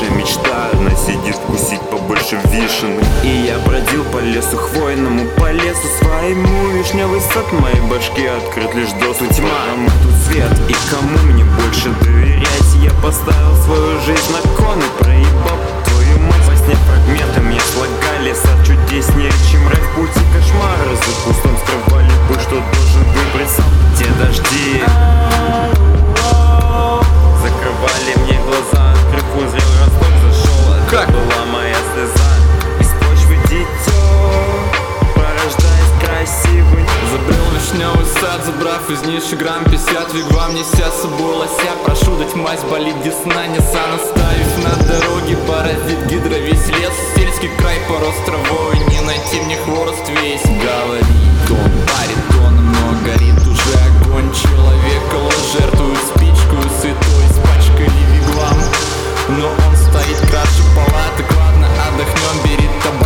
крыше. Мечтаю насидеть, вкусить побольше вишенок. И я бродил по лесу хвойному, по лесу своему. Вишневый сад моей башки открыт лишь досу. Тьма, кому тут свет и кому мне больше доверять? Я поставил свою жизнь на кон и проебал твою мать. Во сне фрагменты мне слагали сад чудеснее, чем рай в пути кошмара. За кустом скрывали путь, что должен выбрать сам. Те дожди закрывали мне глаза, открыв узрел росток, зашел. Это была моя слеза из почвы дитё, порождаясь красивый. Забрел вишневый сад, забрав из ниши грамм 50. Вигвам неся с собой лося. Прошу дать мазь, болит десна, Ниссан оставив на дороге. Паразит гидра, весь лес, сельский край порос травой. Не найти мне хворост весь. Говорит он баритоном, но горит уже огонь. Человека жертвует спичку святой, испачкали вигвам. Но он стоит краше палаток, ладно, отдохнем, берет таблетку.